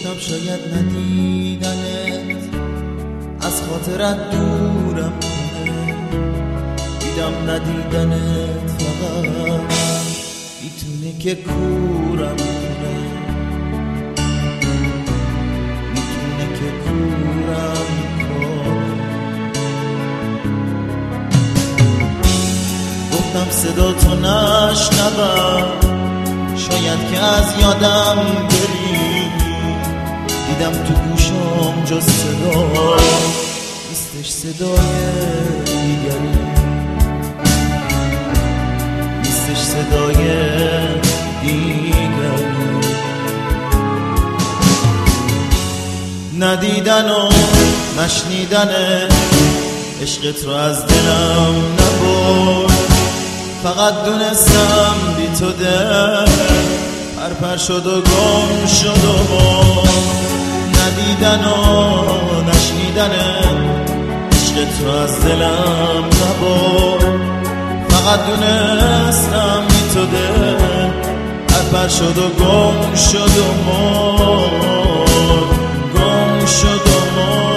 گفتم شاید ندیدنت از خاطرت دورم کنه، دیدم ندیدنت فقط میتونه که کورم کنه، میتونه که کورم کنه. گفتم صدا تو نشنوم، شاید که از یادم بری، دیدم تو گوشم جز صدا نیستش صدای دیگری، نیستش صدای دیگری. ندیدن و نشنیدن عشقت رو از دلم نبرد، فقط دونستم بی تو دل پرپر شد و گم شد و ندیدن و نشنیدن عشقت رو از دلم نبرد، فقط دونستم بی تو دل پرپر شد و گم شد و گم شد و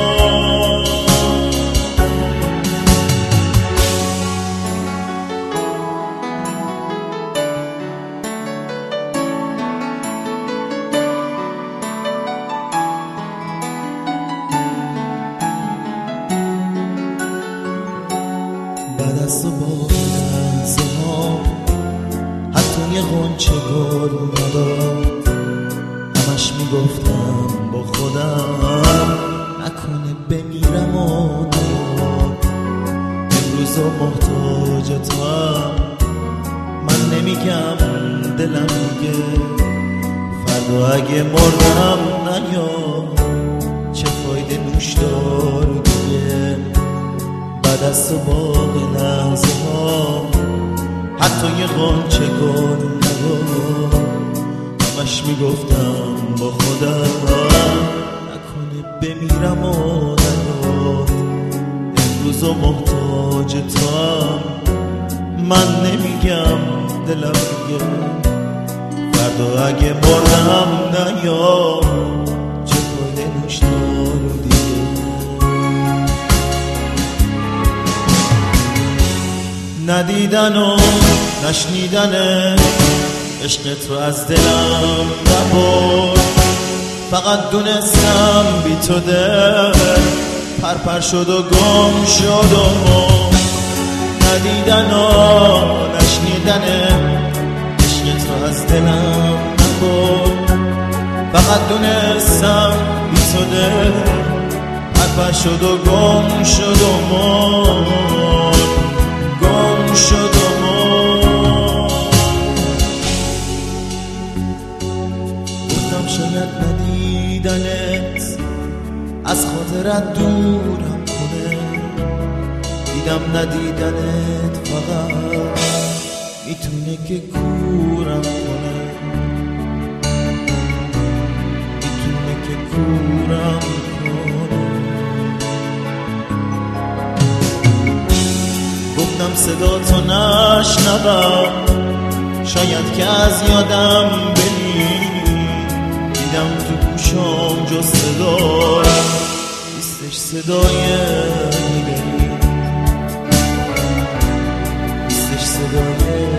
بعد از تو با لحظه ها حتی یه غنچه گل نداد، همش میگفتم با خودم نکنه بمیرم و نیاد، امروز و محتاج تو هم، من نمیگم دلم میگه فردا اگه مردم نیاد، چه فایده نوشدار دیگه. بعد از تو باغ لحظه ها حتی یه غنچه گل نبود، همش میگفتم با خودم نکنه بمیرم و نیاد، امروز و محتاج تو هم، من نمیگم دلم میگه فردا اگه مردم نیاد، چه فایده نوشدار دیگه. ندیدن و نشنیدن عشقت رو از دلم نبرد، فقط دونستم بی تو دل پرپر شد و گم شد و ندیدن و نشنیدن عشقت رو از دلم نبرد، فقط دونستم بی تو دل پرپر شد و گم شد و گم شد و گفتم شاید ندیدنت از خاطرت دورم کنه، دیدم ندیدنت فقط میتونه که کورم کنه، میتونه که کورم کنه. گفتم صدا تو نشنوم، شاید که از یادم بری، دیدم تو گوشم جز صدا نیستش صدای دیگری، نیستش صدای